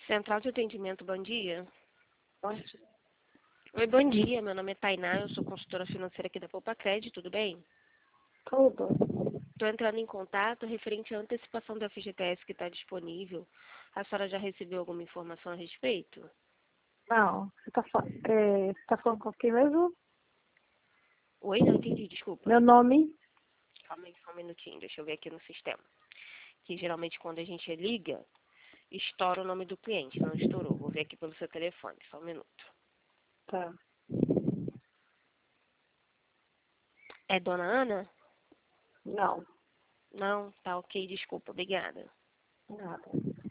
Central de atendimento, bom dia. Pode? Oi, bom dia. Meu nome é Tainá, eu sou consultora financeira aqui da Poupa-Cred, tudo bem? Tudo. Estou entrando em contato referente à antecipação do FGTS que está disponível. A senhora já recebeu alguma informação a respeito? Não, você tá falando com quem mesmo? Oi, não entendi, desculpa. Meu nome? Calma aí, só um minutinho, deixa eu ver aqui no sistema. Que geralmente quando a gente liga, estoura o nome do cliente, não estourou. Vou ver aqui pelo seu telefone, só um minuto. Tá. É Dona Ana? Não, Não, tá ok, desculpa, obrigada. nada.